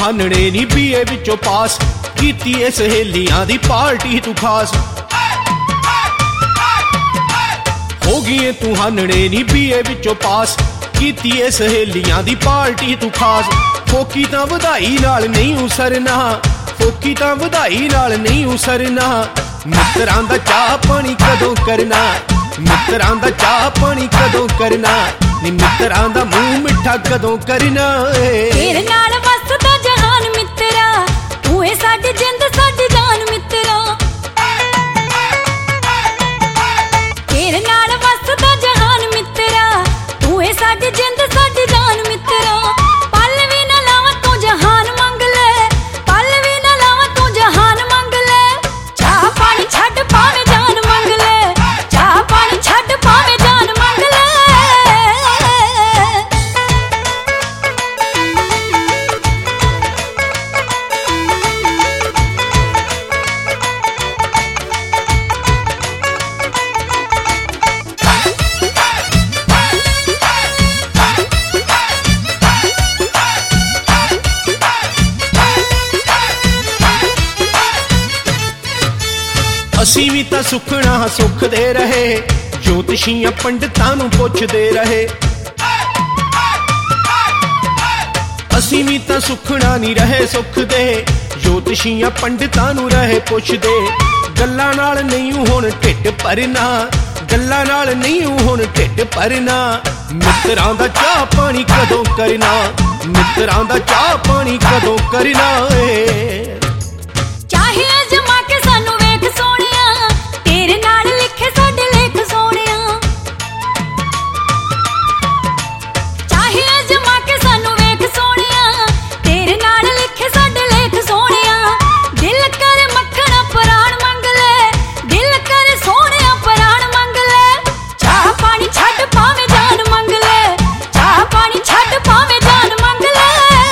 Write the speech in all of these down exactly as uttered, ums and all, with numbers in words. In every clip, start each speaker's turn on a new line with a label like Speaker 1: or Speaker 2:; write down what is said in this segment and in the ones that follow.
Speaker 1: हानने नी BA विचों पास कीती ए सहेलियां दी पार्टी तू खास हो गई तू हानने नी बीए विचों पास कीती ए सहेलियां दी पार्टी तू खास फोकी तां वधाई नाल नहीं उसरना फोकी तां वधाई नाल नहीं उसरना मित्रां दा चाह पानी कदों करना मित्रां दा चाह पानी कदों करना नी मित्रां दा मुंह मिठा कदों करना
Speaker 2: तेरे नाल वसदा जहान मित्रा तू है साडी जिंद साडी जान मित्रा तेरे नाल वसदा जहान मित्रा तू है साडी जिंद साडी जान मित्रा पल भी ना लावा तू जहान मंग ले पल भी ना लावा तू जहान मंग ले चाह पानी छड्ड पावे जान मंग ले चाह पानी छड्ड पावे जान मंग ले
Speaker 1: असी भी तां सुखना सुख दे रहे ज्योतिषियां पंडितां नूं पुछदे रहे असी भी तां सुखना नहीं रहे सुख दे ज्योतिषियां पंडितां नूं रहे पुछदे गल्लां नाल नहीं हुण ढिड भरना गल्लां नाल नहीं हुण ढिड भरना मित्रां दा चाह पानी कदों करना मित्रां दा चाह पानी कदों करना
Speaker 2: चाहे अजमा के सानू वेख सोहणिया तेरे नाल लिखे साडे लेख सोहणिया चाहे अजमा के सानू वेख सोहणिया तेरे नाल लिखे साडे लेख सोहणिया दिल कर मक्खना प्राण मंग ले दिल कर सोहणिया प्राण मंग ले चाह पानी छड्ड पावे जान मंग ले चाह पानी छड्ड पावे जान मंग ले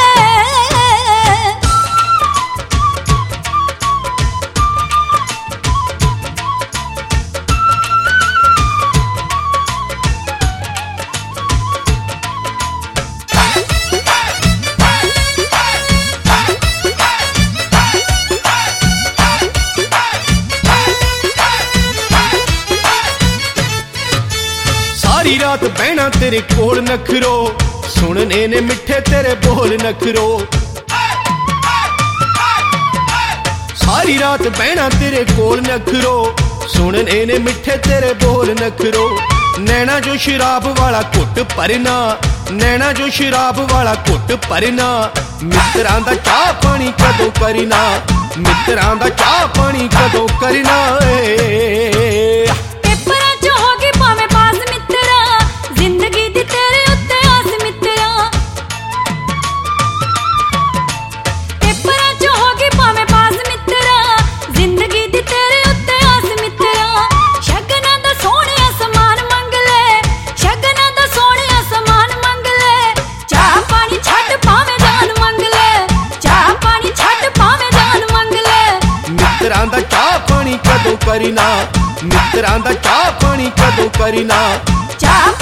Speaker 1: सारी रात बहना तेरे कोल नखरो सुनने ने मिठे तेरे बोल नखरो सारी रात बहना तेरे कोल नखरो सुनने ने मिठे तेरे बोल नखरो नैना जो शराब वाला घुट भरना नैना जो शराब वाला घुट भरना मित्रां दा चाह पानी कदों करना मित्रां दा चाह पानी कदों करना
Speaker 2: पेपरां च हो गई भावें पास मित्रा जिंदगी दी तेरे उत्ते आस मित्रा पेपरां च हो गई भावें पास मित्रा जिंदगी दी तेरे उत्ते आस मित्रा शगनां दा सोहणिया समान मंग ले शगनां दा सोहणिया समान मंग ले चाह पानी छड्ड पावे जान मंग ले चाह पानी छड्ड पावे जान मंग ले
Speaker 1: मित्रां दा चाह पानी कदों करना मित्रां दा चाह पानी कदों करना
Speaker 2: चाह